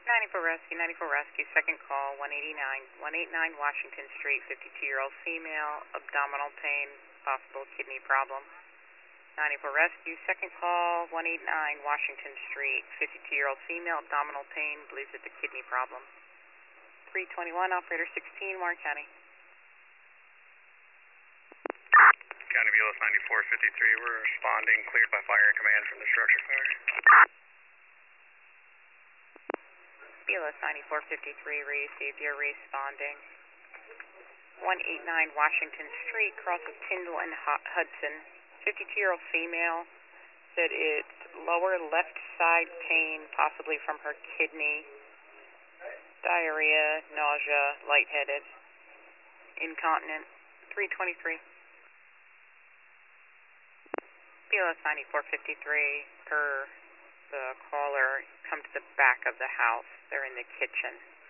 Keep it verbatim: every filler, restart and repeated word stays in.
ninety-four Rescue, ninety-four Rescue, second call, one eighty-nine, one eighty-nine Washington Street, fifty-two-year-old female, abdominal pain, possible kidney problem. ninety-four Rescue, second call, one eighty-nine Washington Street, fifty-two-year-old female, abdominal pain, believes it's a kidney problem. three twenty-one, operator sixteen, Warren County. County B L S ninety-four fifty-three, we're responding, cleared by fire command from the structure car. B L S ninety-four fifty-three, received, you're responding. one eighty-nine Washington Street, cross of Tyndall and Hudson, fifty-two-year-old female, said it's lower left side pain, possibly from her kidney, diarrhea, nausea, lightheaded, incontinent, three twenty-three. B L S ninety-four fifty-three, per the caller, come to the back of the house. They're in the kitchen.